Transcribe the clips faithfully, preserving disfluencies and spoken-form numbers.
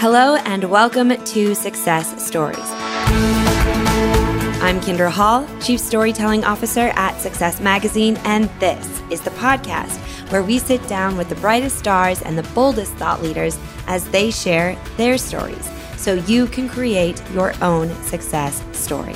Hello and welcome to Success Stories. I'm Kendra Hall, Chief Storytelling Officer at Success Magazine, and this is the podcast where we sit down with the brightest stars and the boldest thought leaders as they share their stories so you can create your own success story.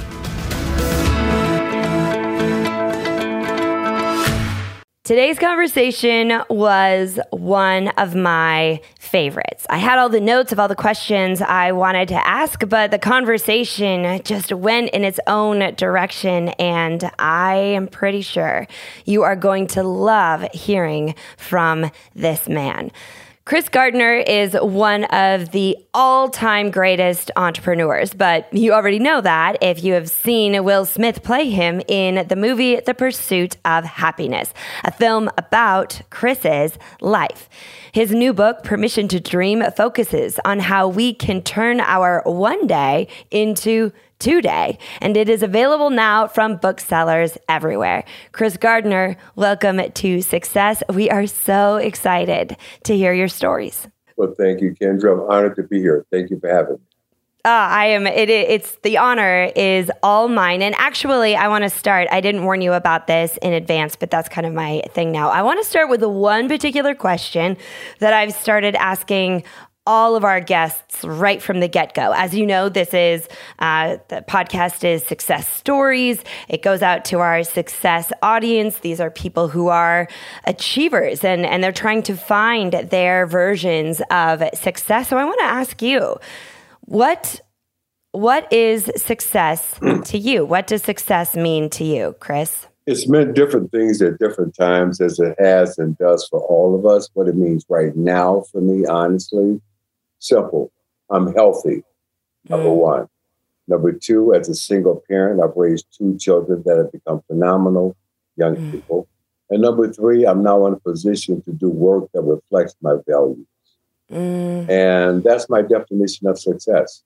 Today's conversation was one of my favorites. I had all the notes of all the questions I wanted to ask, but the conversation just went in its own direction, and I am pretty sure you are going to love hearing from this man. Chris Gardner is one of the all-time greatest entrepreneurs, but you already know that if you have seen Will Smith play him in the movie The Pursuit of Happiness, a film about Chris's life. His new book, Permission to Dream, focuses on how we can turn our one day into today, and it is available now from booksellers everywhere. Chris Gardner, welcome to Success. We are so excited to hear your stories. Well, thank you, Kendra. I'm honored to be here. Thank you for having me. Uh, I am. It, it's the honor is all mine. And actually, I want to start. I didn't warn you about this in advance, but that's kind of my thing now. I want to start with the one particular question that I've started asking all of our guests right from the get-go. As you know, this is, uh, the podcast is Success Stories. It goes out to our success audience. These are people who are achievers and, and they're trying to find their versions of success. So I want to ask you, what, what is success to you? What does success mean to you, Chris? It's meant different things at different times, as it has and does for all of us. What it means right now for me, honestly, simple. I'm healthy, number mm. one. Number two, as a single parent, I've raised two children that have become phenomenal young mm. people. And number three, I'm now in a position to do work that reflects my values. Mm. And that's my definition of success.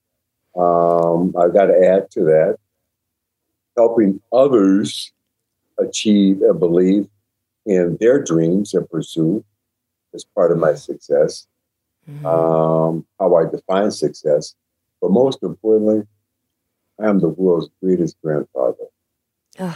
Um, I've got to add to that, helping others achieve and believe in their dreams and pursue is part of my success. Mm-hmm. Um, how I define success. But most importantly, I am the world's greatest grandfather. uh,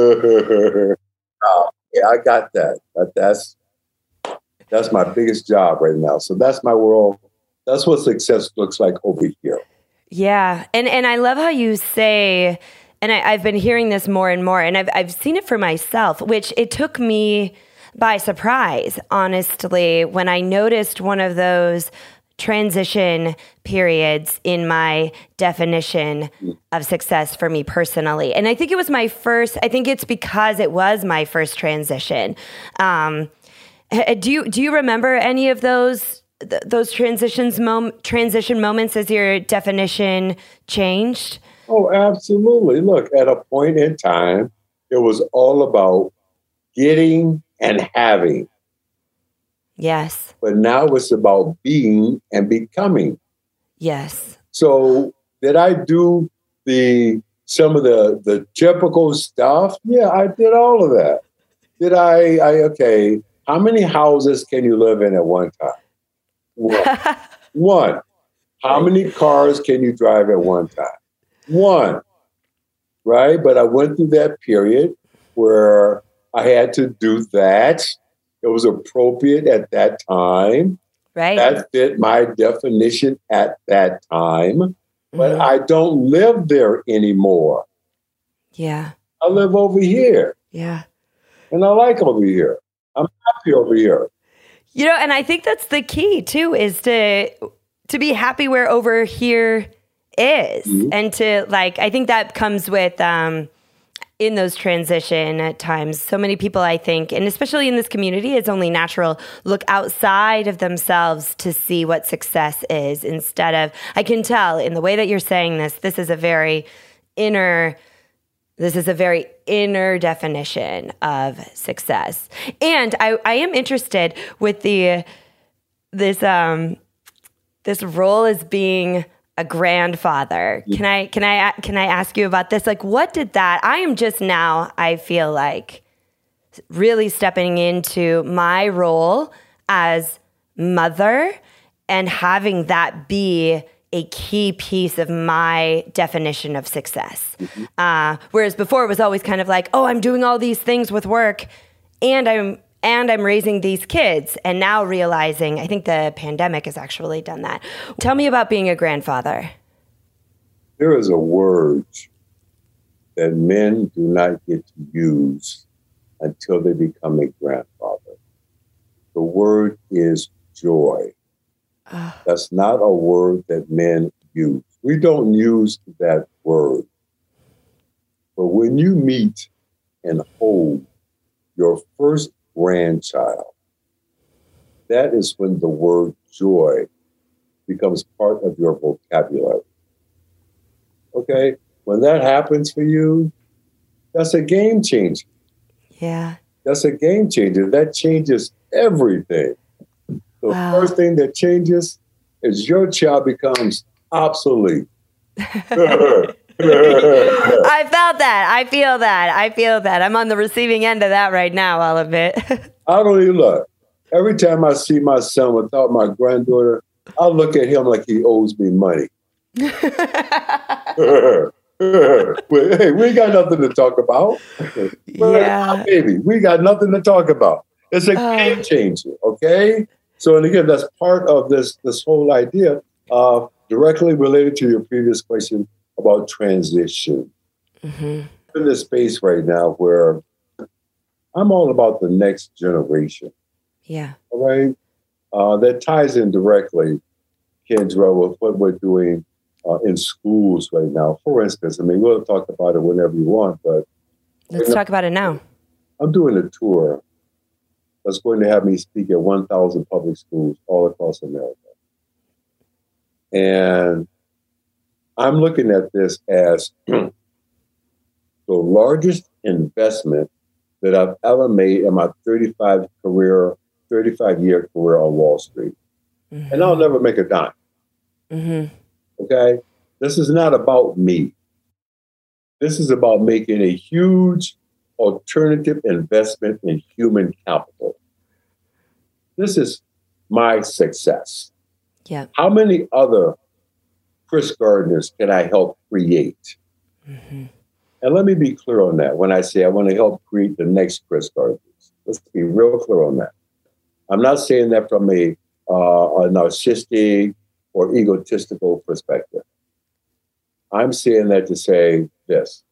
yeah, I got that. But that's that's my biggest job right now. So that's my world. That's what success looks like over here. Yeah. And and I love how you say, and I, I've been hearing this more and more, and I've I've seen it for myself, which it took me by surprise, honestly, when I noticed one of those transition periods in my definition of success for me personally. And I think it was my first, I think it's because it was my first transition. Um, do you, do you remember any of those, th- those transitions, mom- transition moments as your definition changed? Oh, absolutely. Look, at a point in time, it was all about getting and having. Yes. But now it's about being and becoming. Yes. So did I do the some of the, the typical stuff? Yeah, I did all of that. Did I, I okay, how many houses can you live in at one time? One. One. How many cars can you drive at one time? One. Right? But I went through that period where I had to do that. It was appropriate at that time. Right. That fit my definition at that time. But mm-hmm. I don't live there anymore. Yeah. I live over here. Yeah. And I like over here. I'm happy over here. You know, and I think that's the key too, is to to be happy where over here is. Mm-hmm. And to like, I think that comes with um in those transition times, so many people, I think, and especially in this community, it's only natural, look outside of themselves to see what success is instead of, I can tell in the way that you're saying this, this is a very inner, this is a very inner definition of success. And I, I am interested with the, this, um, this role as being a grandfather. Can I can I can I ask you about this? Like, what did that? I am just now, I feel like, really stepping into my role as mother and having that be a key piece of my definition of success. Mm-hmm. Uh, whereas before it was always kind of like, oh, I'm doing all these things with work and I'm and I'm raising these kids. And now realizing, I think the pandemic has actually done that. Tell me about being a grandfather. There is a word that men do not get to use until they become a grandfather. The word is joy. That's not a word that men use. We don't use that word. But when you meet and hold your first grandchild, that is when the word joy becomes part of your vocabulary. Okay? When that happens for you, that's a game changer. Yeah. That's a game changer. That changes everything. The wow. first thing that changes is your child becomes obsolete. I felt that. I feel that. I feel that. I'm on the receiving end of that right now, I'll admit. I don't even look. Every time I see my son without my granddaughter, I look at him like he owes me money. Hey, we ain't got nothing to talk about. Yeah. Baby, we got nothing to talk about. It's a uh, game changer, okay? So, and again, that's part of this, this whole idea, uh, directly related to your previous question about transition. Mm-hmm. I'm in this space right now where I'm all about the next generation. Yeah. All right? Uh, that ties in directly, Kendra, with what we're doing uh, in schools right now. For instance, I mean, we'll talk about it whenever you want, but... Let's right talk now, about it now. I'm doing a tour that's going to have me speak at one thousand public schools all across America. And I'm looking at this as the largest investment that I've ever made in my thirty-five career, thirty-five year career on Wall Street. Mm-hmm. And I'll never make a dime. Mm-hmm. Okay? This is not about me. This is about making a huge alternative investment in human capital. This is my success. Yeah. How many other Chris Gardners can I help create? Mm-hmm. And let me be clear on that. When I say I want to help create the next Chris Gardners, let's be real clear on that. I'm not saying that from a, uh, a narcissistic or egotistical perspective. I'm saying that to say this.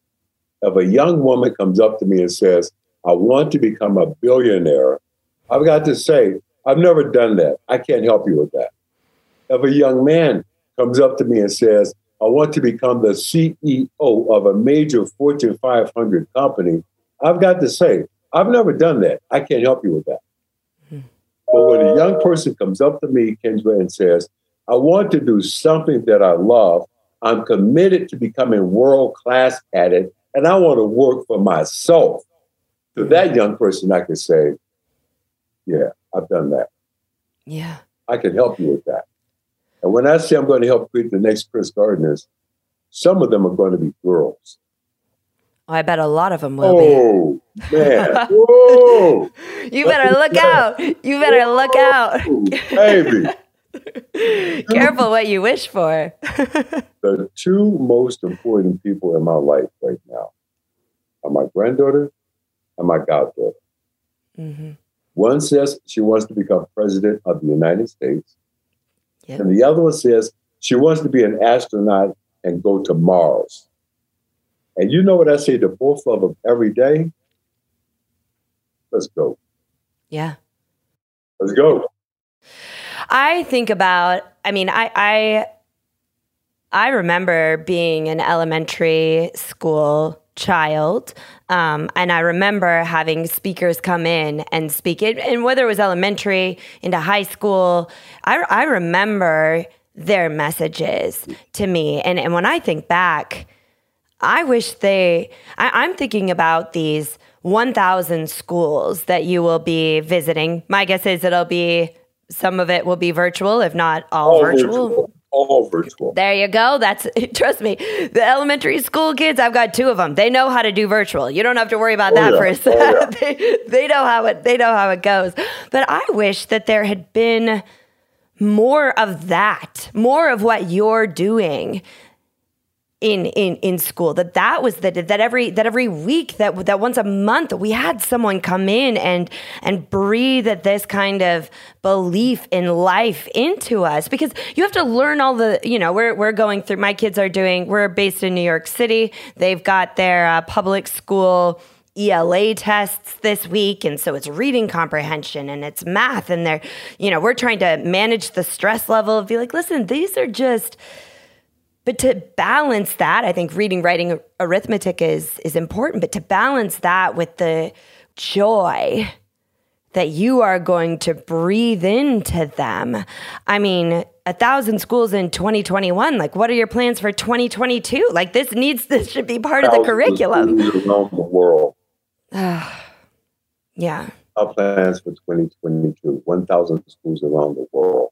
If a young woman comes up to me and says, I want to become a billionaire, I've got to say, I've never done that. I can't help you with that. If a young man comes up to me and says, I want to become the C E O of a major Fortune five hundred company, I've got to say, I've never done that. I can't help you with that. Mm-hmm. But when a young person comes up to me, Kendra, and says, I want to do something that I love, I'm committed to becoming world-class at it, and I want to work for myself. To that young person, I can say, yeah, I've done that. Yeah. I can help you with that. And when I say I'm going to help create the next Chris Gardners, some of them are going to be girls. Oh, I bet a lot of them will oh, be. Oh, man. Whoa. You better look out. You better Whoa. look out. Baby. Careful what you wish for. The two most important people in my life right now are my granddaughter and my goddaughter. Mm-hmm. One says she wants to become president of the United States. Yep. And the other one says she wants to be an astronaut and go to Mars. And you know what I say to both of them every day? Let's go. Yeah. Let's go. I think about, I mean, I, I, I remember being an elementary school child. Um, and I remember having speakers come in and speak it, and whether it was elementary into high school, I, I remember their messages to me. And, and when I think back, I wish they, I, I'm thinking about these one thousand schools that you will be visiting. My guess is it'll be, some of it will be virtual, if not all, all virtual. virtual. All virtual. There you go. That's, trust me, the elementary school kids, I've got two of them. They know how to do virtual. You don't have to worry about oh, that yeah. for a second. Oh, yeah. they, they know how it, they know how it goes. But I wish that there had been more of that, more of what you're doing in in in school. That that was that that every that every week, that that once a month, we had someone come in and and breathe this kind of belief in life into us. Because you have to learn all the, you know, we're we're going through. My kids are doing. We're based in New York City. They've got their uh, public school E L A tests this week, and so it's reading comprehension and it's math, and they're, you know, we're trying to manage the stress level of be like, listen, these are just. But to balance that, I think reading, writing, arithmetic is is important. But to balance that with the joy that you are going to breathe into them. I mean, a thousand schools in twenty twenty-one. Like, what are your plans for twenty twenty-two? Like, this needs, this should be part of the curriculum. Around the world. Yeah. Our plans for twenty twenty-two, one thousand schools around the world.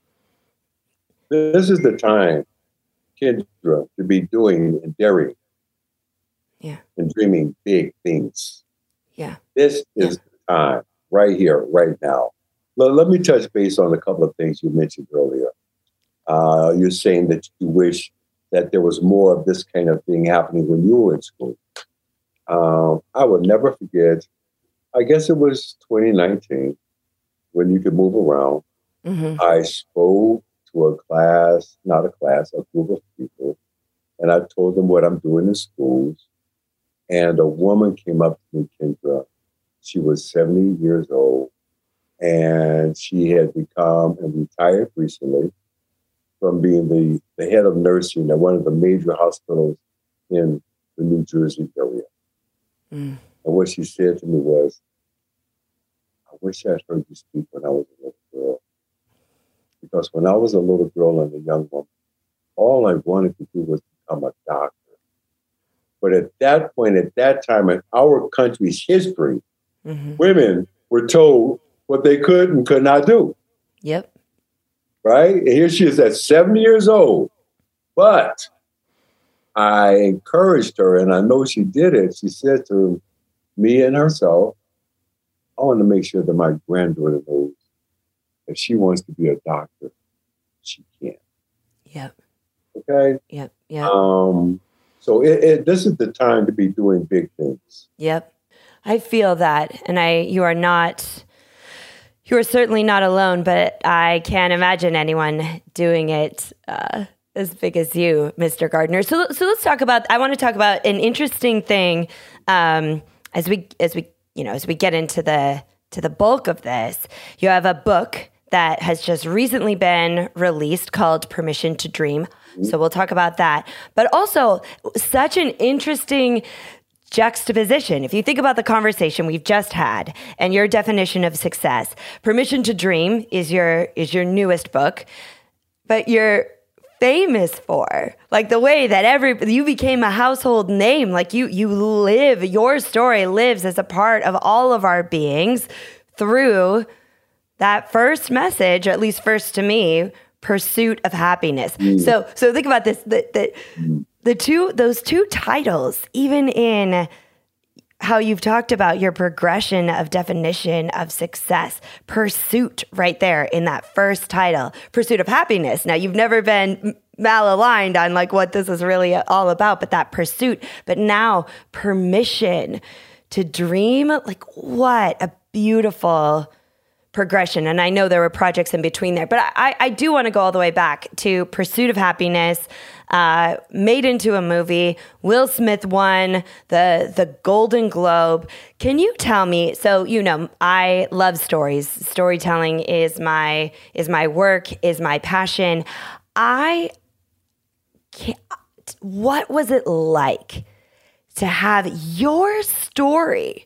This is the time, Kendra, to be doing and daring. Yeah. And dreaming big things. Yeah. This is yeah. the time, right here, right now. Let, let me touch base on a couple of things you mentioned earlier. Uh, you're saying that you wish that there was more of this kind of thing happening when you were in school. Um, I will never forget, I guess it was twenty nineteen, when you could move around. Mm-hmm. I spoke to a class, not a class, a group of people, and I told them what I'm doing in schools. And a woman came up to me, Kendra. She was seventy years old, and she had become and retired recently from being the, the head of nursing at one of the major hospitals in the New Jersey area. Mm. And what she said to me was, I wish I'd heard you speak when I was a little girl. Because when I was a little girl and a young woman, all I wanted to do was become a doctor. But at that point, at that time in our country's history, mm-hmm. women were told what they could and could not do. Yep. Right? And here she is at seventy years old. But I encouraged her, and I know she did it. She said to me and herself, I want to make sure that my granddaughter knows if she wants to be a doctor, she can. Yep. Okay? Yep. Yep. Um, so it, it, this is the time to be doing big things. Yep. I feel that. And I, you are not, you are certainly not alone, but I can't imagine anyone doing it uh, as big as you, Mister Gardner. So, so let's talk about, I want to talk about an interesting thing um, as we, as we, you know, as we get into the, to the bulk of this. You have a book that has just recently been released called Permission to Dream. Mm-hmm. So we'll talk about that. But also such an interesting juxtaposition. If you think about the conversation we've just had and your definition of success, Permission to Dream is your is your newest book, but you're famous for, like the way that every you became a household name, like you you live, your story lives as a part of all of our beings through that first message, or at least first to me, pursuit of happiness. Mm. So so think about this, the, the, mm. the two, those two titles, even in how you've talked about your progression of definition of success, pursuit right there in that first title, pursuit of happiness. Now, you've never been malaligned on like what this is really all about, but that pursuit, but now permission to dream, like what a beautiful progression. And I know there were projects in between there, but I, I do want to go all the way back to Pursuit of Happiness, uh, made into a movie. Will Smith won the the Golden Globe. Can you tell me, so, you know, I love stories. Storytelling is my, is my work, is my passion. I can't, what was it like to have your story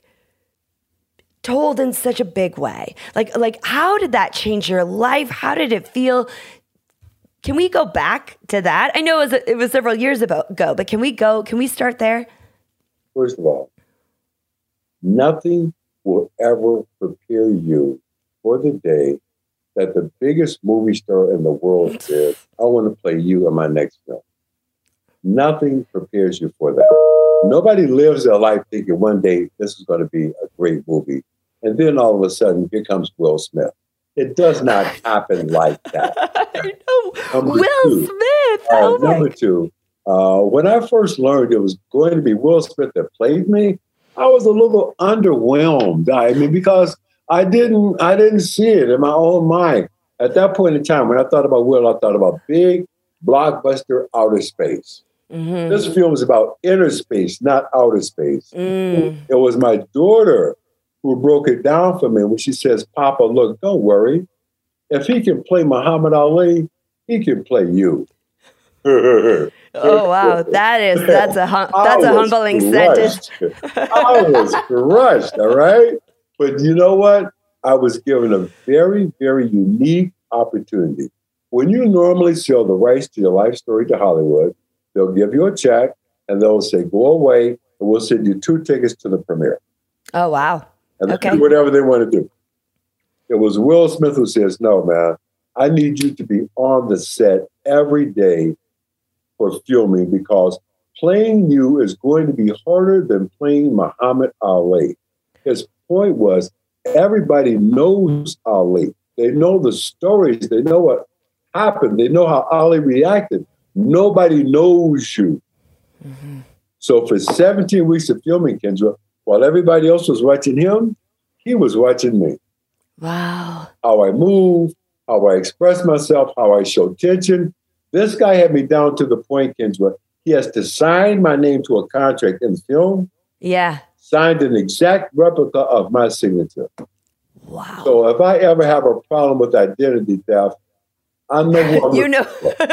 told in such a big way? Like, like, how did that change your life? How did it feel? Can we go back to that? I know it was, it was several years ago, but can we go, can we start there? First of all, nothing will ever prepare you for the day that the biggest movie star in the world says, I want to play you in my next film. Nothing prepares you for that. Nobody lives their life thinking one day this is going to be a great movie. And then all of a sudden, here comes Will Smith. It does not happen like that. I know. Number Will two, Smith. uh, Oh my. number two, uh, when I first learned it was going to be Will Smith that played me, I was a little underwhelmed. I mean, because I didn't, I didn't see it in my own mind. At that point in time, when I thought about Will, I thought about big, blockbuster outer space. Mm-hmm. This film is about inner space, not outer space. Mm. It was my daughter who broke it down for me when she says, Papa, look, don't worry. If he can play Muhammad Ali, he can play you. Oh wow, that is that's a hum- that's a humbling crushed. sentence. I was crushed, all right? But you know what? I was given a very, very unique opportunity. When you normally sell the rights to your life story to Hollywood, they'll give you a check and they'll say, go away, and we'll send you two tickets to the premiere. Oh wow. And Okay. do whatever they want to do. It was Will Smith who says, no, man, I need you to be on the set every day for filming because playing you is going to be harder than playing Muhammad Ali. His point was everybody knows Ali. They know the stories. They know what happened. They know how Ali reacted. Nobody knows you. Mm-hmm. So for seventeen weeks of filming, Kendra, while everybody else was watching him, he was watching me. Wow. How I move, how I express myself, how I show tension. This guy had me down to the point, Kendra, he has to sign my name to a contract in film. Yeah. Signed an exact replica of my signature. Wow. So if I ever have a problem with identity theft, I know who I'm you know.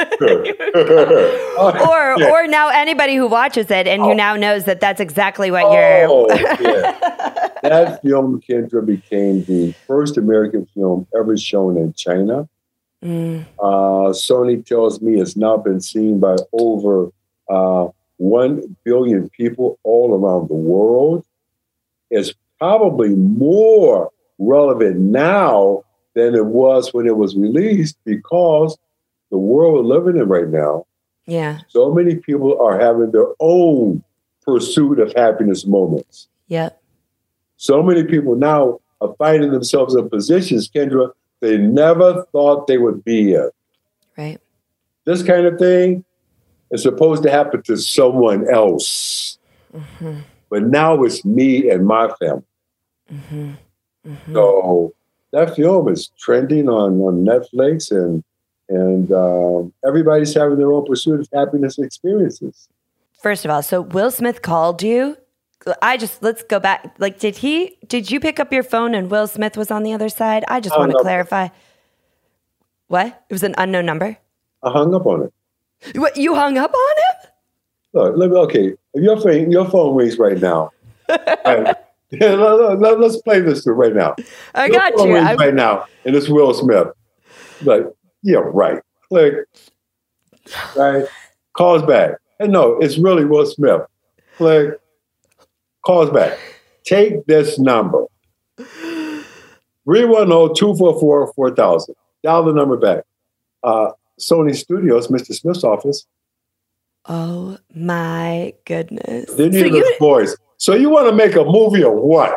or or now anybody who watches it and who oh. now knows that that's exactly what oh, you're. yeah. That film, Kendra, became the first American film ever shown in China. Mm. Uh, Sony tells me it's now been seen by over uh, one billion people all around the world. It's probably more relevant now than it was when it was released because the world we're living in right now, yeah, so many people are having their own pursuit of happiness moments. Yep. So many people now are finding themselves in positions, Kendra, they never thought they would be in. Right. This kind of thing is supposed to happen to someone else. Mm-hmm. But now it's me and my family. Mm-hmm. Mm-hmm. So that film is trending on, on Netflix, and and um, everybody's having their own pursuit of happiness experiences. First of all, so Will Smith called you. I just, let's go back. Like, did he, did you pick up your phone and Will Smith was on the other side? I just want to clarify. What? It was an unknown number? I hung up on it. What, you hung up on him? Look, let me, okay, if your phone, your phone rings right now. Right, yeah, let, let, let's play this through right now. I your got phone you. rings I... right now, and it's Will Smith. Like, yeah, right. Click. Right. Calls back. And no, it's really Will Smith. Click. Calls back. Take this number. three one zero, two four four, four thousand. Dial the number back. Uh, Sony Studios, Mister Smith's office. Oh my goodness. Then you so hear this voice. So you want to make a movie or what?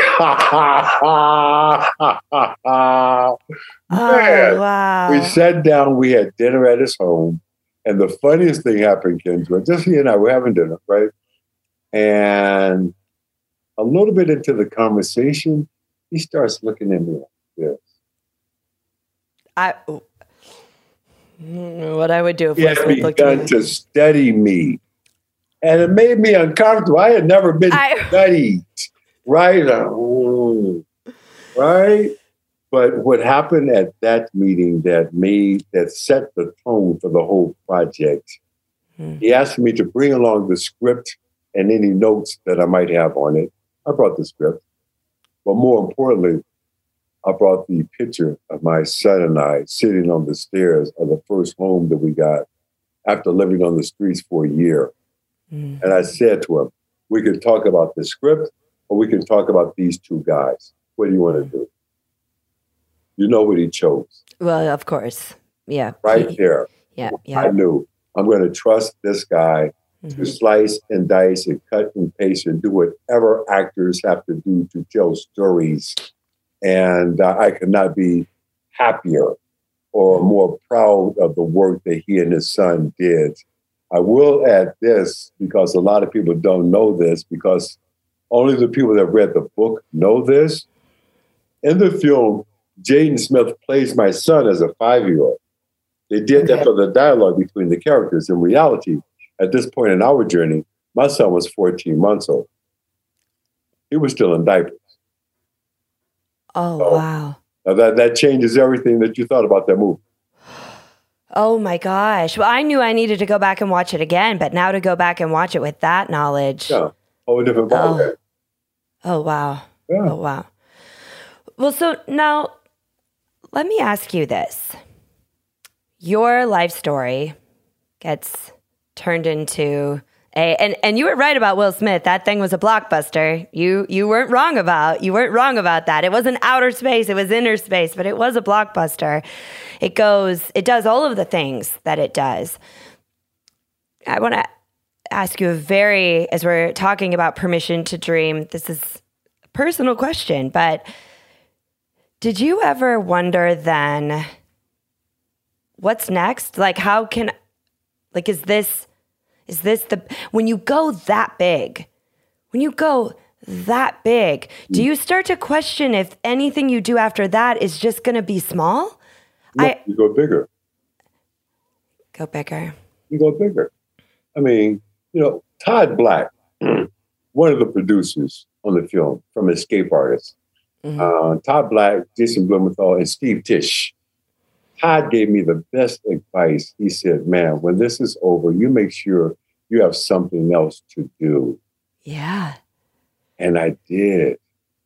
Oh, wow. We sat down, we had dinner at his home, and the funniest thing happened, Kendra. Just he and I were having dinner, right? And a little bit into the conversation, he starts looking at me like this. I don't know what I would do if he had begun to study me. And it made me uncomfortable. I had never been I... studied. Right? Oh, right? But what happened at that meeting that made, that set the tone for the whole project, hmm. he asked me to bring along the script and any notes that I might have on it. I brought the script. But more importantly, I brought the picture of my son and I sitting on the stairs of the first home that we got after living on the streets for a year. Hmm. And I said to him, we could talk about the script, or we can talk about these two guys. What do you want to do? You know what he chose. Well, of course. Yeah. Right he, there. Yeah. Yeah. I knew I'm going to trust this guy mm-hmm. to slice and dice and cut and paste and do whatever actors have to do to tell stories. And uh, I could not be happier or more proud of the work that he and his son did. I will add this because a lot of people don't know this, because only the people that read the book know this. In the film, Jaden Smith plays my son as a five-year-old. They did okay. that for the dialogue between the characters. In reality, at this point in our journey, my son was fourteen months old. He was still in diapers. Oh, so, wow. Now that, that changes everything that you thought about that movie. Oh, my gosh. Well, I knew I needed to go back and watch it again, but now to go back and watch it with that knowledge. Yeah, whole different ballgame. Oh. oh, wow. Yeah. Oh, wow. Well, so now let me ask you this. Your life story gets turned into a, and, and you were right about Will Smith. That thing was a blockbuster. You you weren't wrong about, you weren't wrong about that. It wasn't outer space, it was inner space, but it was a blockbuster. It goes, it does all of the things that it does. I want to ask you a very, as we're talking about permission to dream, this is a personal question, but did you ever wonder then, what's next? Like, how can, like, is this, is this the, when you go that big, when you go that big, do you start to question if anything you do after that is just going to be small? No, I you go bigger. Go bigger. You go bigger. I mean, you know, Todd Black, one of the producers on the film from Escape Artists, mm-hmm. uh, Todd Black, Jason Blumenthal, and Steve Tisch. Todd gave me the best advice. He said, man, when this is over, you make sure you have something else to do. Yeah. And I did.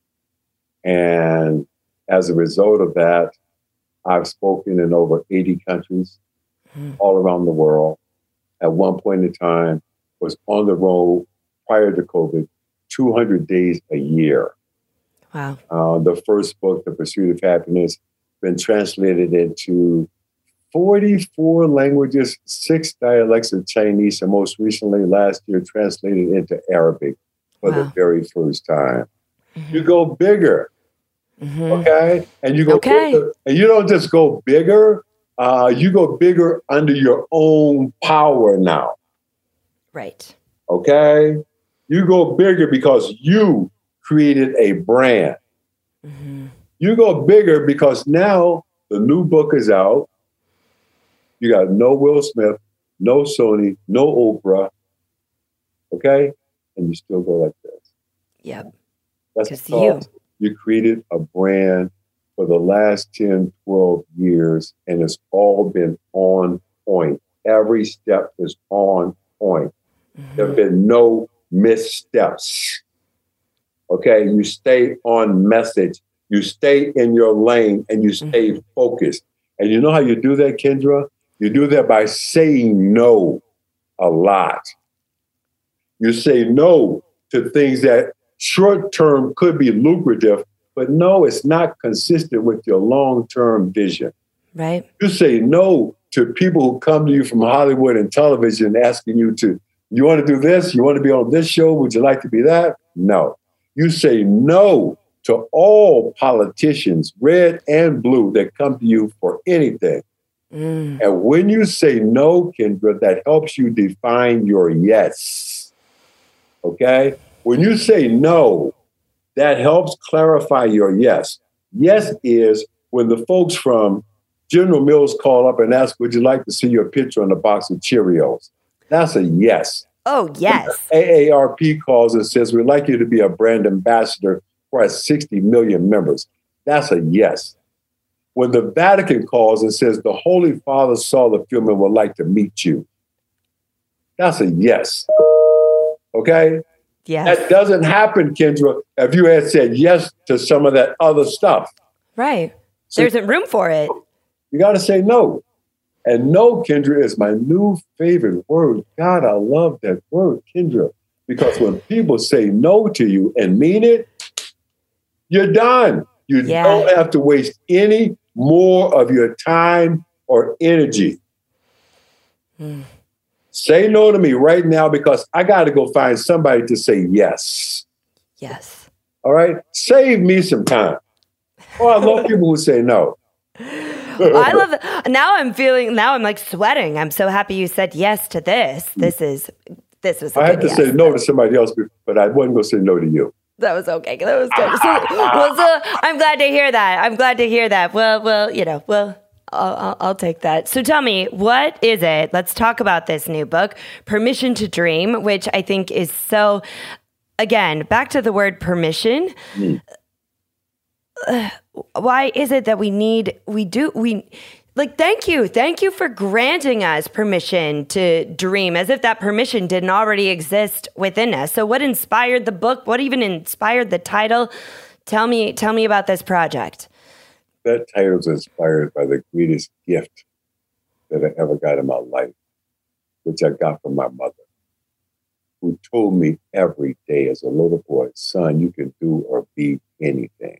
And as a result of that, I've spoken in over eighty countries mm. all around the world. At one point in time, was on the road prior to COVID, two hundred days a year. Wow. Uh, the first book, The Pursuit of Happiness, been translated into forty-four languages, six dialects of Chinese, and most recently last year translated into Arabic for wow. the very first time. Mm-hmm. You go bigger, mm-hmm. okay? And you go okay. bigger. And you don't just go bigger, uh, you go bigger under your own power now. Right. Okay? You go bigger because you created a brand. Mm-hmm. You go bigger because now the new book is out. You got no Will Smith, no Sony, no Oprah. Okay? And you still go like this. Yep. That's because you. You. You created a brand for the last ten, twelve years, and it's all been on point. Every step is on point. Mm-hmm. There have been no missteps. Okay? You stay on message. You stay in your lane and you stay mm-hmm. focused. And you know how you do that, Kendra? You do that by saying no a lot. You say no to things that short-term could be lucrative, but no, it's not consistent with your long-term vision. Right. You say no to people who come to you from Hollywood and television asking you to, you want to do this? You want to be on this show? Would you like to be that? No. You say no to all politicians, red and blue, that come to you for anything. Mm. And when you say no, Kendra, that helps you define your yes. Okay? When you say no, that helps clarify your yes. Yes is when the folks from General Mills call up and ask, would you like to see your picture on a box of Cheerios? That's a yes. Oh, yes. A A R P calls and says, we'd like you to be a brand ambassador for our sixty million members. That's a yes. When the Vatican calls and says, the Holy Father saw the film and would like to meet you. That's a yes. Okay? Yes. That doesn't happen, Kendra, if you had said yes to some of that other stuff. Right. So there isn't room for it. You got to say no. And no, Kendra, is my new favorite word. God, I love that word, Kendra. Because when people say no to you and mean it, you're done. You yeah. don't have to waste any more of your time or energy. Mm. Say no to me right now because I got to go find somebody to say yes. Yes. All right? Save me some time. Oh, I love people who say no. I love it. Now I'm feeling, now I'm like sweating. I'm so happy you said yes to this. This is, this was a I good had to yes, say no though. to somebody else, but I wasn't going to say no to you. That was okay. That was good. So, well, so I'm glad to hear that. I'm glad to hear that. Well, well, you know, well, I'll, I'll, I'll take that. So tell me, what is it? Let's talk about this new book, Permission to Dream, which I think is so, again, back to the word permission. Mm. Uh, why is it that we need, we do, we, like, thank you. Thank you for granting us permission to dream, as if that permission didn't already exist within us. So what inspired the book? What even inspired the title? Tell me, tell me about this project. That title was inspired by the greatest gift that I ever got in my life, which I got from my mother, who told me every day as a little boy, son, you can do or be anything.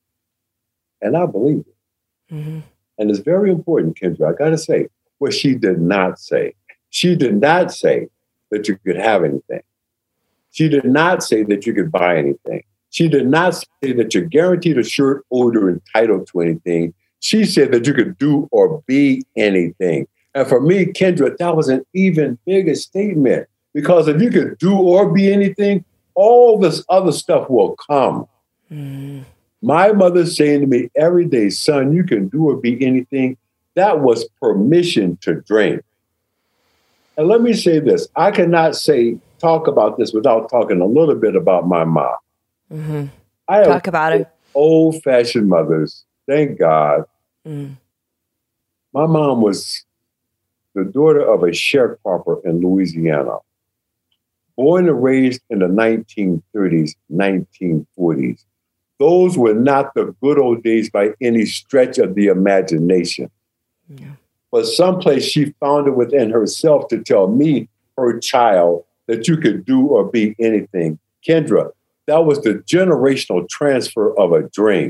And I believed it. Mm-hmm. And it's very important, Kendra, I got to say, what she did not say. She did not say that you could have anything. She did not say that you could buy anything. She did not say that you're guaranteed a shirt, order, entitled to anything. She said that you could do or be anything. And for me, Kendra, that was an even bigger statement, because if you could do or be anything, all this other stuff will come. Mm. My mother saying to me every day, son, you can do or be anything. That was permission to dream. And let me say this. I cannot say, talk about this without talking a little bit about my mom. Mm-hmm. I have Talk about it. Old-fashioned mothers, thank God. Mm. My mom was the daughter of a sharecropper in Louisiana, born and raised in the nineteen thirties, nineteen forties. Those were not the good old days by any stretch of the imagination. Yeah. But someplace she found it within herself to tell me, her child, that you could do or be anything. Kendra, that was the generational transfer of a dream.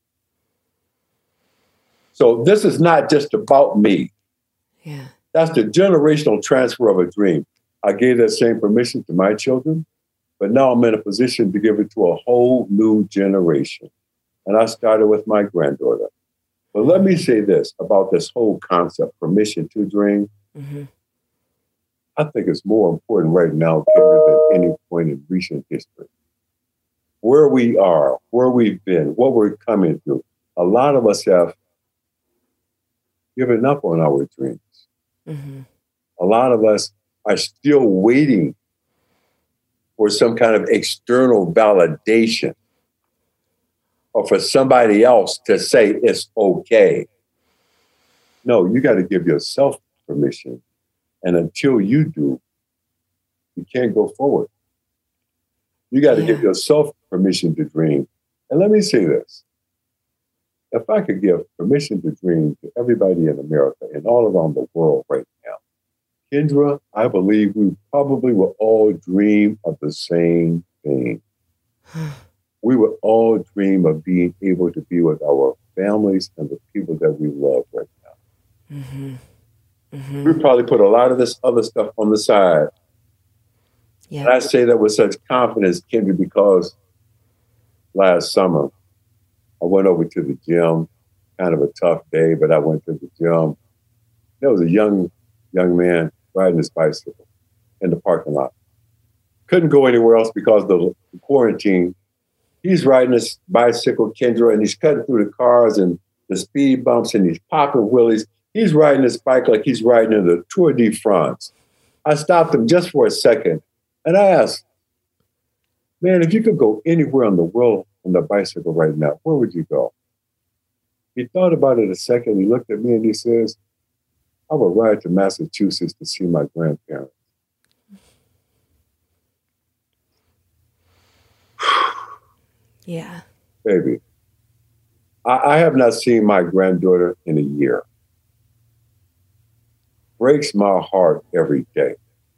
So this is not just about me. Yeah. That's the generational transfer of a dream. I gave that same permission to my children, but now I'm in a position to give it to a whole new generation. And I started with my granddaughter. But let me say this about this whole concept, permission to dream. Mm-hmm. I think it's more important right now, Kendra, than any point in recent history. Where we are, where we've been, what we're coming through. A lot of us have given up on our dreams. Mm-hmm. A lot of us are still waiting for some kind of external validation or for somebody else to say it's okay. No, you got to give yourself permission. And until you do, you can't go forward. You got to yeah. give yourself permission to dream. And let me say this. If I could give permission to dream to everybody in America and all around the world right now, Kendra, I believe we probably will all dream of the same thing. We would all dream of being able to be with our families and the people that we love right now. Mm-hmm. Mm-hmm. We probably put a lot of this other stuff on the side. Yeah. And I say that with such confidence, Kendra, because last summer, I went over to the gym, kind of a tough day, but I went to the gym. There was a young, young man riding his bicycle in the parking lot. Couldn't go anywhere else because of the quarantine. He's riding his bicycle, Kendra, and he's cutting through the cars and the speed bumps, and he's popping wheelies. He's riding his bike like he's riding in the Tour de France. I stopped him just for a second, and I asked, man, if you could go anywhere in the world on the bicycle right now, where would you go? He thought about it a second. He looked at me and he says, I would ride to Massachusetts to see my grandparents. Yeah. Baby, I, I have not seen my granddaughter in a year. Breaks my heart every day.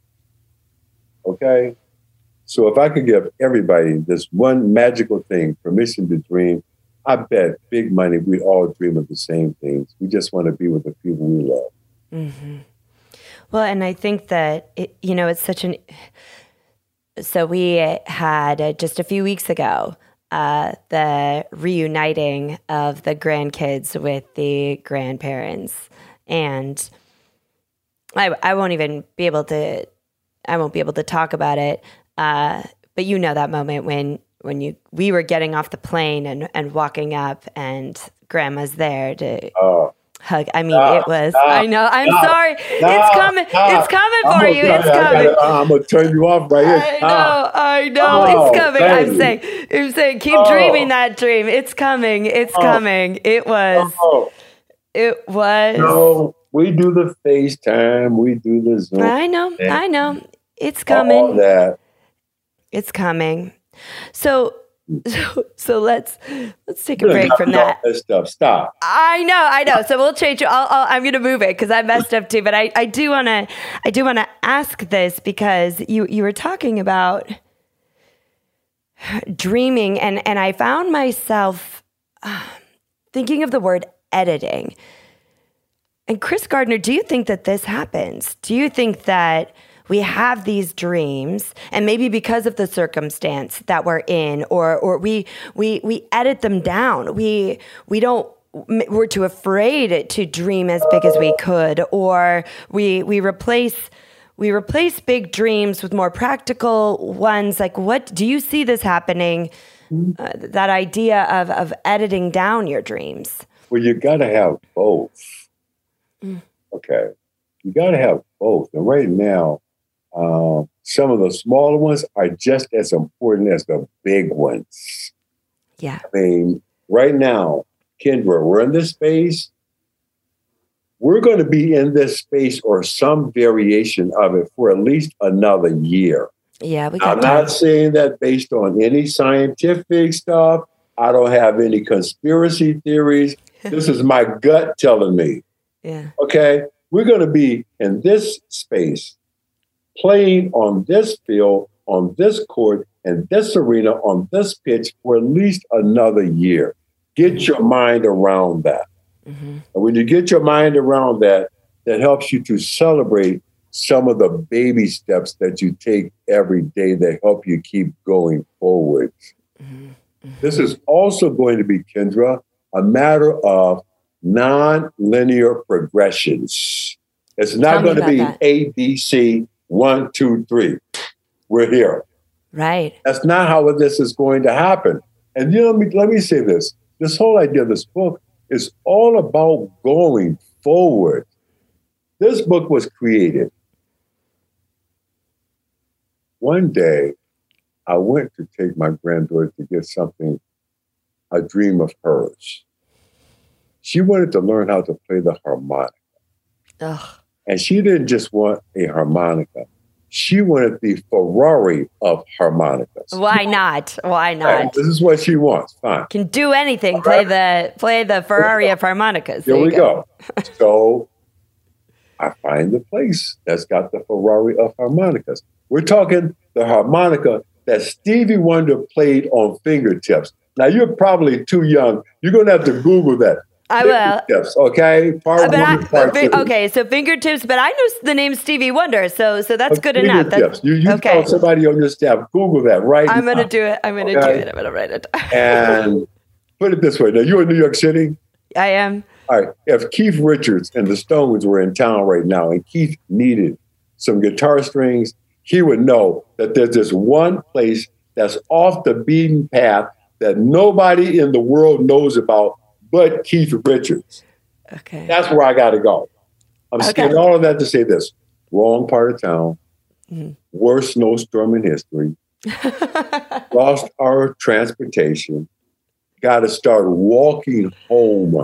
Okay? So if I could give everybody this one magical thing, permission to dream, I bet big money we'd all dream of the same things. We just want to be with the people we love. Mm-hmm. Well, and I think that, it, you know, it's such an... So we had, uh, just a few weeks ago, uh, the reuniting of the grandkids with the grandparents. And I, I won't even be able to, I won't be able to talk about it. Uh, but you know that moment when, when you, we were getting off the plane and, and walking up and grandma's there to Oh. hug. I mean, Nah, it was, nah, I know, I'm nah, sorry. nah, it's coming. nah. It's coming I'm for gonna, you. It's I coming. gotta, I'm going to turn you off right here. I know, I know. Oh, it's coming. baby. I'm saying, I'm saying, keep Oh. dreaming that dream. It's coming. It's Oh. coming. It was, Oh. it was. No, we do the FaceTime. We do the Zoom. I know, I know. It's All coming. that. It's coming. So, so, so let's let's take a You done break got from me off that. that stuff. Stop. I know, I know. So we'll change it. I'll, I'll, I'm going to move it because I messed up too. But I, I do want to, I do want to ask this because you, you were talking about dreaming, and and I found myself uh, thinking of the word editing. And Chris Gardner, do you think that this happens? Do you think that we have these dreams, and maybe because of the circumstance that we're in, or or we we we edit them down. We we don't. We're too afraid to dream as big as we could, or we we replace we replace big dreams with more practical ones. Like, what do you see this happening? Uh, that idea of of editing down your dreams. Well, you got to have both. Mm. Okay, you got to have both. And right now, Um, some of the smaller ones are just as important as the big ones. Yeah. I mean, right now, Kendra, we're in this space. We're going to be in this space or some variation of it for at least another year. Yeah, we got I'm time. not saying that based on any scientific stuff. I don't have any conspiracy theories. This is my gut telling me. Yeah. Okay, we're going to be in this space, playing on this field, on this court, and this arena, on this pitch for at least another year. Get your mind around that. Mm-hmm. And when you get your mind around that, that helps you to celebrate some of the baby steps that you take every day that help you keep going forward. Mm-hmm. Mm-hmm. This is also going to be, Kendra, a matter of non-linear progressions. It's not going to be that. A, B, C, one, two, three. We're here. Right. That's not how this is going to happen. And you know, let me, let me say this. This whole idea of this book is all about going forward. This book was created. One day, I went to take my granddaughter to get something, a dream of hers. She wanted to learn how to play the harmonica. Ugh. And she didn't just want a harmonica. She wanted the Ferrari of harmonicas. Why not? Why not? Right, this is what she wants. Fine. Can do anything. All play right. the play the Ferrari of harmonicas. There, there we go. go. So I find the place that's got the Ferrari of harmonicas. We're talking the harmonica that Stevie Wonder played on fingertips. Now, you're probably too young. You're going to have to Google that. I will. Fingertips, okay? Part but one, I, part fi- two. okay, so fingertips, but I know the name Stevie Wonder, so so that's But good enough. That's, you you okay. tell somebody on your staff, Google that right I'm now. going to do it. I'm going to Okay? do it. I'm going to write it down. And put it this way. Now, you're in New York City? I am. All right. If Keith Richards and the Stones were in town right now and Keith needed some guitar strings, he would know that there's this one place that's off the beaten path that nobody in the world knows about but Keith Richards. Okay. That's where I got to go. I'm Okay. saying all of that to say this. Wrong part of town. Mm-hmm. Worst snowstorm in history. Lost our transportation. Got to start walking home.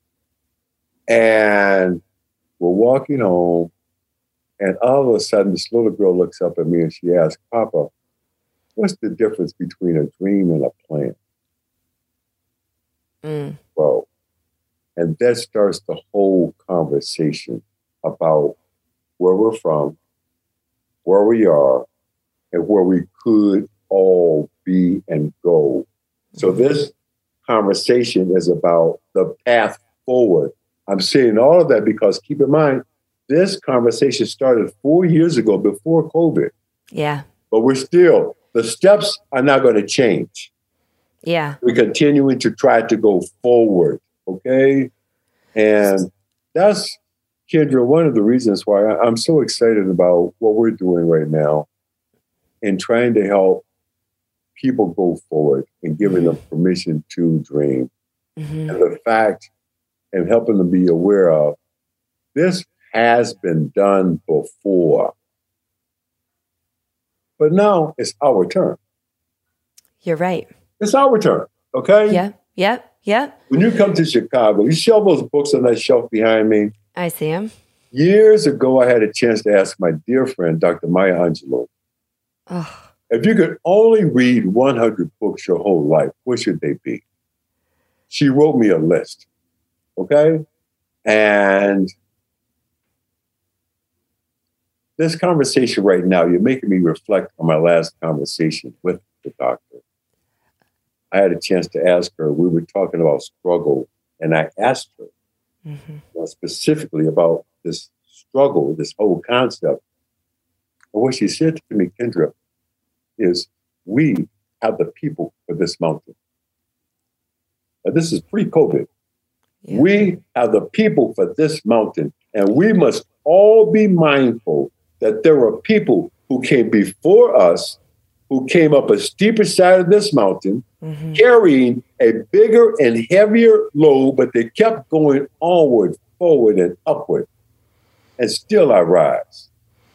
And we're walking home. And all of a sudden, this little girl looks up at me and she asks, Papa, what's the difference between a dream and a plan? Mm. Well, and that starts the whole conversation about where we're from, where we are, and where we could all be and go. So this conversation is about the path forward. I'm saying all of that because keep in mind, this conversation started four years ago before COVID. Yeah. But we're still, the steps are not going to change. Yeah. We're continuing to try to go forward. Okay. And that's, Kendra, one of the reasons why I'm so excited about what we're doing right now and trying to help people go forward and giving them permission to dream. Mm-hmm. And the fact and helping them be aware of this has been done before. But now it's our turn. You're right. It's our turn. Okay? Yeah. Yeah. Yeah. When you come to Chicago, you see all those books on that shelf behind me? I see them. Years ago, I had a chance to ask my dear friend, Doctor Maya Angelou, oh. if you could only read one hundred books your whole life, what should they be? She wrote me a list. Okay? And this conversation right now, you're making me reflect on my last conversation with the doctor. I had a chance to ask her, we were talking about struggle, and I asked her mm-hmm. specifically about this struggle, this whole concept. And what she said to me, Kendra, is we have the people for this mountain. Now, this is pre-COVID. Yeah. We have the people for this mountain, and we must all be mindful that there are people who came before us, who came up a steeper side of this mountain, mm-hmm. carrying a bigger and heavier load, but they kept going onward, forward, and upward. And still I rise.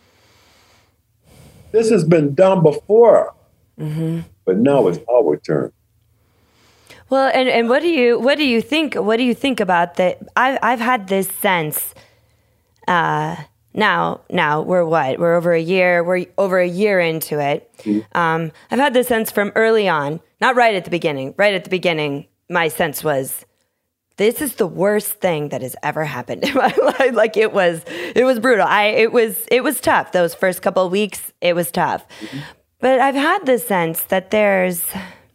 This has been done before, mm-hmm. but now it's our turn. Well, and, and what do you what do you think? What do you think about that? I've I've had this sense. Uh, now, now we're what? We're over a year. We're over a year into it. Mm-hmm. Um, I've had this sense from early on, not right at the beginning. Right at the beginning, my sense was, this is the worst thing that has ever happened in my life. Like it was, it was brutal. I it was it was tough. Those first couple of weeks, it was tough. Mm-hmm. But I've had the sense that there's.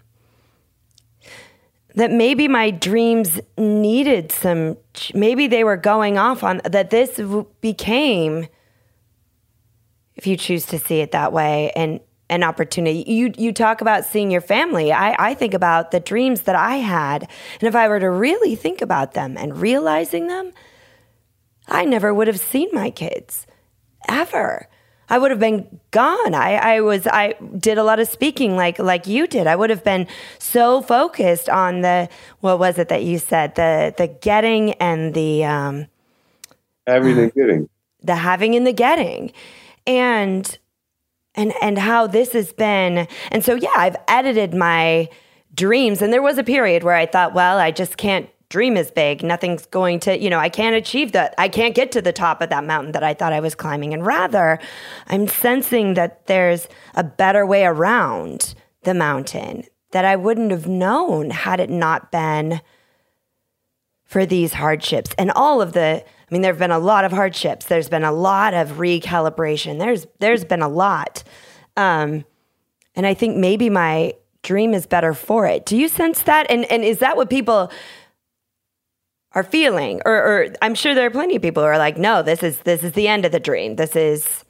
that maybe my dreams needed some, maybe they were going off on, that this became, if you choose to see it that way, and an opportunity. You you talk about seeing your family. I, I think about the dreams that I had. And if I were to really think about them and realizing them, I never would have seen my kids, ever. I would have been gone. I, I was I did a lot of speaking like like you did. I would have been so focused on the, what was it that you said? The the getting and the um, having and getting. The having and the getting. And and and how this has been. And so yeah, I've edited my dreams. And there was a period where I thought, well, I just can't dream is big. Nothing's going to, you know, I can't achieve that. I can't get to the top of that mountain that I thought I was climbing. And rather, I'm sensing that there's a better way around the mountain that I wouldn't have known had it not been for these hardships. And all of the, I mean, there have been a lot of hardships. There's been a lot of recalibration. There's there's been a lot. Um, and I think maybe my dream is better for it. Do you sense that? And and is that what people are feeling? Or, or I'm sure there are plenty of people who are like, no, this is this is the end of the dream. This is.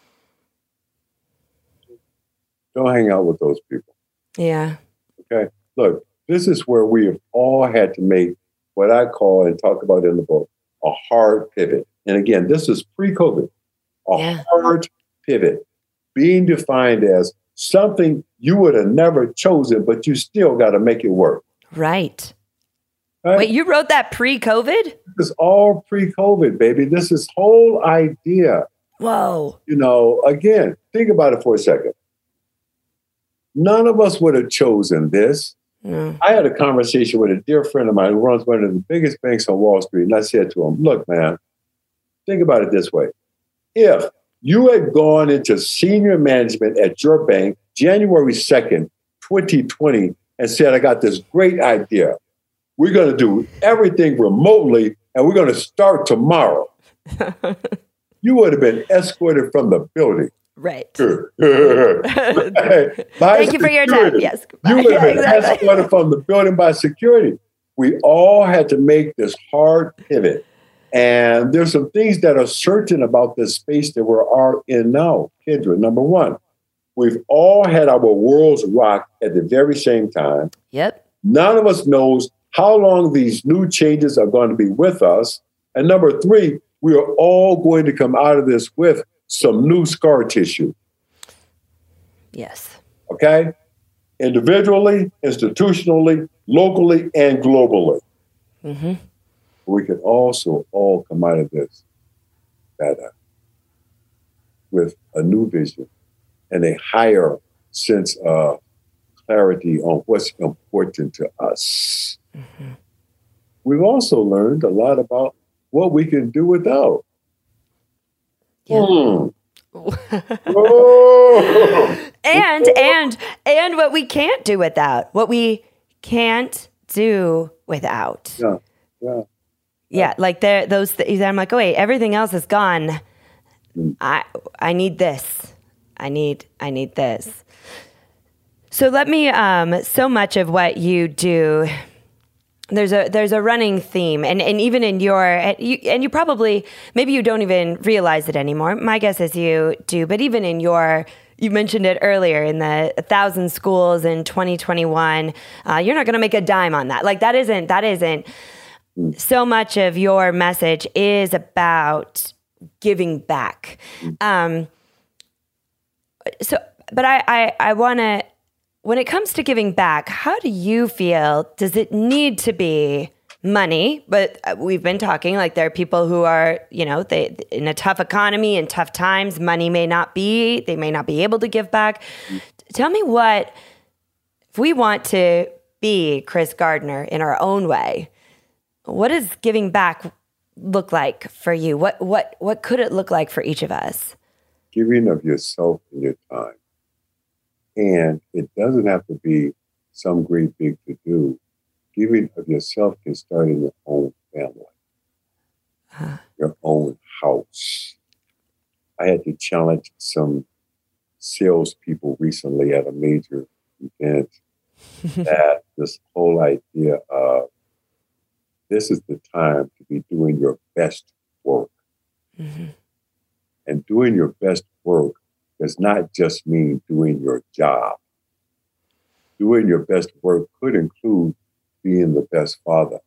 Don't hang out with those people. Yeah. Okay. Look, this is where we have all had to make what I call and talk about in the book a hard pivot. And again, this is pre-COVID. A yeah. hard pivot being defined as something you would have never chosen, but you still got to make it work. Right. Right? Wait, you wrote that pre-COVID? This is all pre-COVID, baby. This is whole idea. Whoa. You know, again, think about it for a second. None of us would have chosen this. Mm. I had a conversation with a dear friend of mine who runs one of the biggest banks on Wall Street. And I said to him, look, man, think about it this way. If you had gone into senior management at your bank January second, twenty twenty, and said, I got this great idea. We're going to do everything remotely, and we're going to start tomorrow. You would have been escorted from the building. Right. Thank you for your time. Yes. You would have been exactly. escorted from the building by security. We all had to make this hard pivot. And there's some things that are certain about this space that we're are in now. Kendra, number one, We've all had our worlds rocked at the very same time. Yep. None of us knows how long these new changes are going to be with us. And number three, we are all going to come out of this with some new scar tissue. Yes. Okay? Individually, institutionally, locally, and globally. Mm-hmm. We can also all come out of this better with a new vision and a higher sense of clarity on what's important to us. Mm-hmm. We've also learned a lot about what we can do without. Yeah. Mm. and and and what we can't do without. What we can't do without. Yeah. Yeah. Yeah, like there those th- I'm like, "Oh wait, everything else is gone. Mm. I I need this. I need I need this." So let me um so much of what you do, There's a there's a running theme, and, and even in your and you, and you probably maybe you don't even realize it anymore. My guess is you do, but even in your you mentioned it earlier in the thousand schools in twenty twenty-one, uh, you're not going to make a dime on that. Like that isn't that isn't so much of your message is about giving back. Um, so, but I I, I want to. When it comes to giving back, how do you feel? Does it need to be money? But we've been talking like there are people who are, you know, they in a tough economy and tough times, money may not be, they may not be able to give back. Mm-hmm. Tell me what, if we want to be Chris Gardner in our own way, what does giving back look like for you? What what what could it look like for each of us? Giving of yourself and your time. And it doesn't have to be some great big to do. Giving of yourself can start in your own family, huh. your own house. I had to challenge some salespeople recently at a major event that this whole idea of this is the time to be doing your best work. Mm-hmm. And doing your best work does not just mean doing your job. Doing your best work could include being the best father,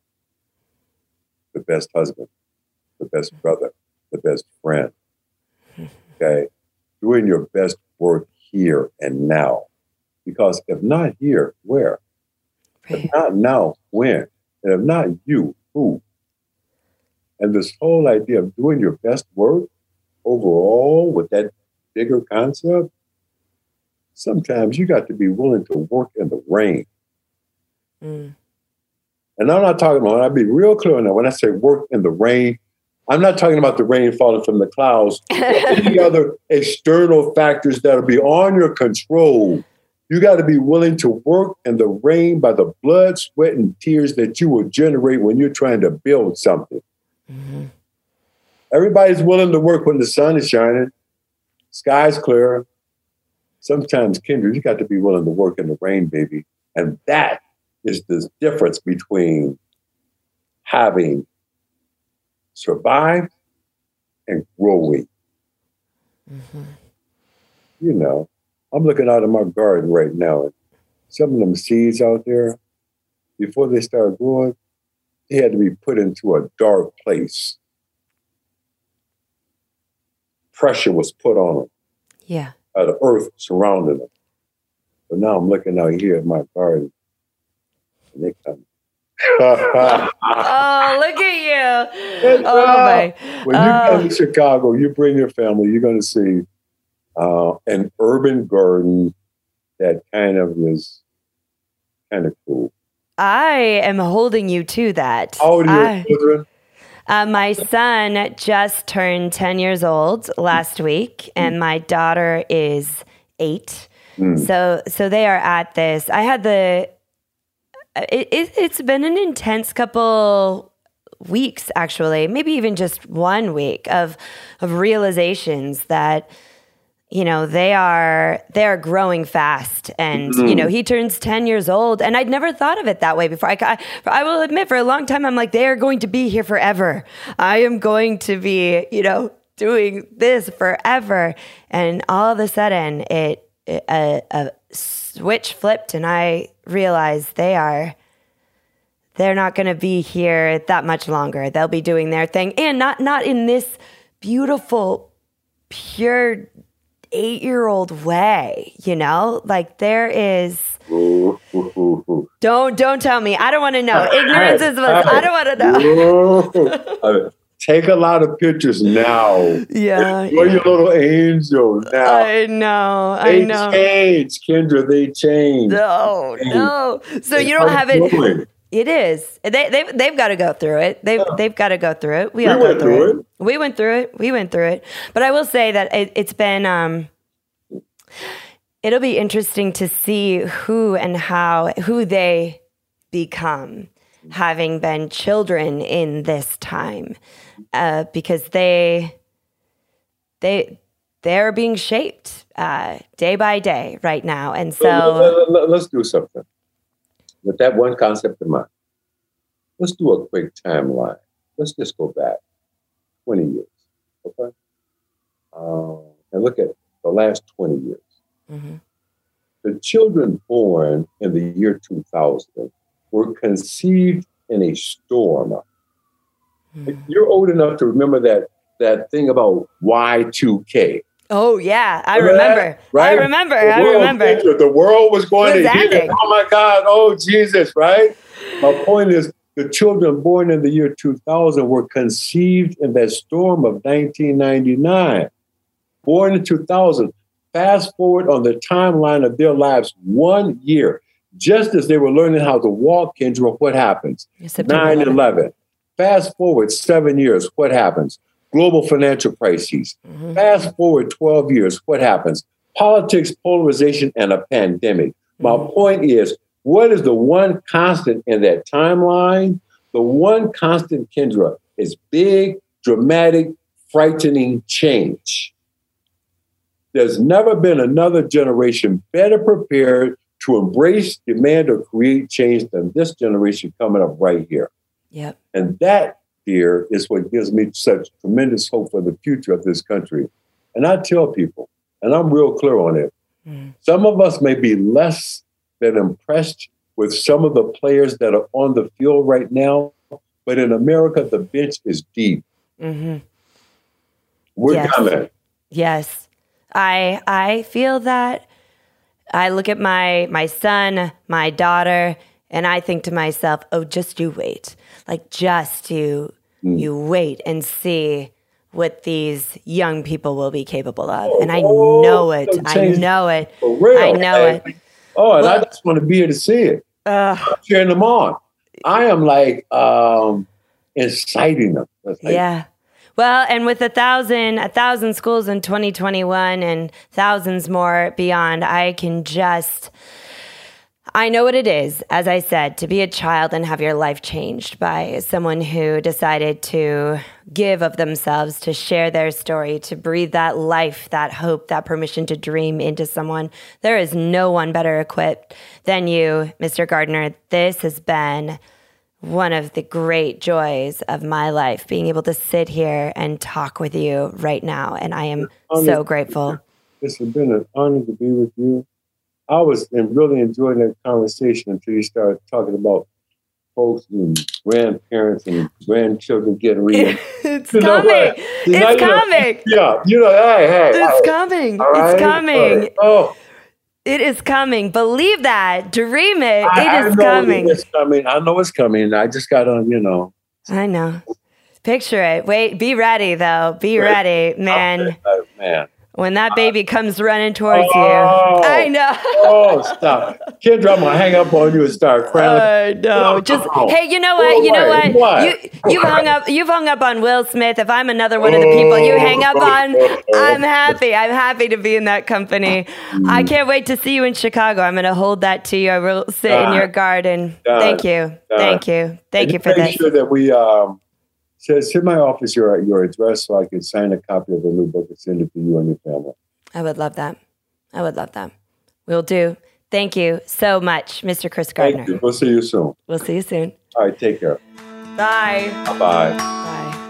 the best husband, the best brother, the best friend. Okay? Doing your best work here and now. Because if not here, where? If not now, when? And if not you, who? And this whole idea of doing your best work overall with that bigger concept, sometimes you got to be willing to work in the rain. Mm. And I'm not talking about, I'll be real clear on that. When I say work in the rain, I'm not talking about the rain falling from the clouds, or any other external factors that are beyond your control. You got to be willing to work in the rain by the blood, sweat, and tears that you will generate when you're trying to build something. Mm-hmm. Everybody's willing to work when the sun is shining. Sky's clear. Sometimes, Kendra, you got to be willing to work in the rain, baby. And that is the difference between having survived and growing. Mm-hmm. You know, I'm looking out of my garden right now, and some of them seeds out there, before they start growing, they had to be put into a dark place. Pressure was put on them. Yeah. By the earth surrounding them. But now I'm looking out here at my garden, and they come. Oh, look at you. Oh, my. When you uh, come to Chicago, you bring your family, you're going to see uh, an urban garden that kind of is kind of cool. I am holding you to that. How old are your children? Uh, my son just turned ten years old last week, and my daughter is eight. Mm. So, so they are at this. I had the. It, it, it's been an intense couple weeks, actually, maybe even just one week of of realizations that, you know, they are they are growing fast, and mm-hmm. you know, he turns ten years old, and I'd never thought of it that way before. I, I, I will admit, for a long time, I'm like, they are going to be here forever. I am going to be, you know, doing this forever, and all of a sudden, it a, a switch flipped, and I realized they are, they're not going to be here that much longer. They'll be doing their thing, and not not in this beautiful, pure eight-year-old way, you know? Like there is... Ooh, ooh, ooh, ooh. Don't don't tell me. I don't want to know. Ignorance is bliss. I don't want to know. Take a lot of pictures now. Yeah. Enjoy yeah. your little angel now. I know. They I know. They change, Kendra. They change. No, no. So you don't have it. Doing. It is. They they they've got to go through it. They've yeah. they've got to go through it. We, we all went go through, through it. it. We went through it. We went through it. But I will say that it, it's been. Um, it'll be interesting to see who and how who they become, having been children in this time. Uh, because they they they're being shaped uh, day by day right now, and so let, let, let's do something with that one concept in mind. Let's do a quick timeline. Let's just go back twenty years, okay? Um, and look at the last twenty years. Mm-hmm. The children born in the year two thousand were conceived in a storm. You're old enough to remember that that thing about Y two K. Oh yeah, I remember. remember right? I remember. I remember. Picture, the world was going to hit. Oh my God! Oh Jesus! Right. My point is, the children born in the year two thousand were conceived in that storm of nineteen ninety-nine. Born in two thousand. Fast forward on the timeline of their lives one year, just as they were learning how to walk. Kendra, what happens? nine eleven. Fast forward seven years, what happens? Global financial crises. Mm-hmm. Fast forward twelve years, what happens? Politics, polarization, and a pandemic. Mm-hmm. My point is, what is the one constant in that timeline? The one constant, Kendra, is big, dramatic, frightening change. There's never been another generation better prepared to embrace, demand, or create change than this generation coming up right here. Yep. And that, dear, is what gives me such tremendous hope for the future of this country. And I tell people, and I'm real clear on it, mm. some of us may be less than impressed with some of the players that are on the field right now, but in America, the bench is deep. Mm-hmm. We're yes. coming. Yes. I I feel that. I look at my my son, my daughter, and I think to myself, oh, just you wait. Like, just you, mm. you wait and see what these young people will be capable of. And I know it. I know it. For real. I know it. Oh, and well, I just want to be here to see it. Uh, I'm cheering them on. I am like um, inciting them. Like, yeah. Well, and with a thousand, a thousand schools in twenty twenty-one and thousands more beyond, I can just... I know what it is, as I said, to be a child and have your life changed by someone who decided to give of themselves, to share their story, to breathe that life, that hope, that permission to dream into someone. There is no one better equipped than you, Mister Gardner. This has been one of the great joys of my life, being able to sit here and talk with you right now. And I am so grateful. It's been an honor to be with you. I was really enjoying that conversation until you started talking about folks and grandparents and grandchildren getting real. It's you coming. It's you know, coming. You know, yeah. You know, hey, hey. It's right. coming. Right. It's coming. Right. Oh. It is coming. Believe that. Dream it. I, it is I know coming. It's coming. I know it's coming. I just got to, you know. I know. Picture it. Wait, be ready, though. Be right. ready, man. Oh, man. When that baby comes running towards oh, you. I know. Oh, stop. Kendra, I'm going to hang up on you and start crying. I know. Just, oh, hey, you know what? You know what? what? You, you've, hung up, you've hung up on Will Smith. If I'm another one of the people you hang up on, I'm happy. I'm happy to be in that company. I can't wait to see you in Chicago. I'm going to hold that to you. I will sit Done. in your garden. Done. Thank you. Done. Thank you. Thank and you for make this. Make sure that we... Um, Says, send my office your your address so I can sign a copy of the new book and send it to you and your family. I would love that. I would love that. We'll do. Thank you so much, Mister Chris Gardner. Thank you. We'll see you soon. We'll see you soon. All right, take care. Bye. Bye-bye. Bye.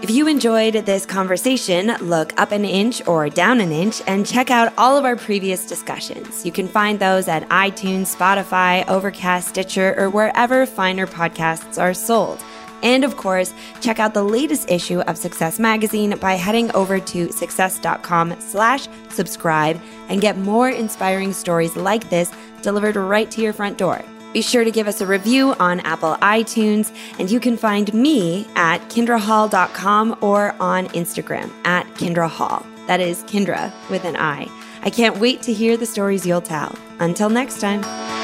If you enjoyed this conversation, look up an inch or down an inch and check out all of our previous discussions. You can find those at iTunes, Spotify, Overcast, Stitcher, or wherever finer podcasts are sold. And of course, check out the latest issue of Success Magazine by heading over to success.com slash subscribe and get more inspiring stories like this delivered right to your front door. Be sure to give us a review on Apple iTunes, and you can find me at kindra hall dot com or on Instagram at Kindra Hall. That is Kindra with an I. I can't wait to hear the stories you'll tell. Until next time.